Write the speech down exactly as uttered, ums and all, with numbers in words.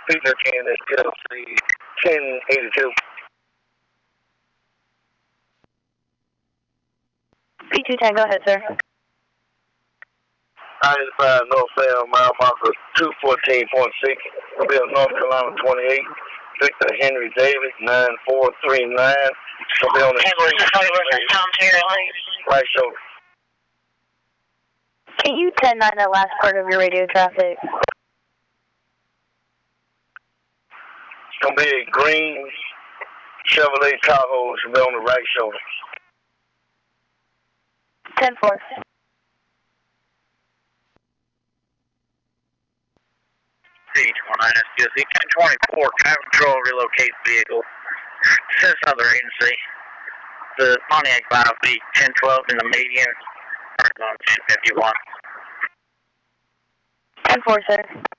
Peter Can S T L C ten eighty-two. P two ten, go ahead, sir. ninety-five northbound, mile marker two fourteen point six, Bill, North Carolina twenty-eight. Victor Henry Davis, nine four three nine. Be on the right shoulder. Can you ten nine that last part of your radio traffic? It's going to be a green Chevrolet Tahoe. It's going to be on the right shoulder. ten four. C twenty-nine S T L C ten twenty-four, traffic control, relocate vehicle. Says another agency. The Pontiac five B ten twelve in the median. Turns on ten fifty-one. ten four, sir.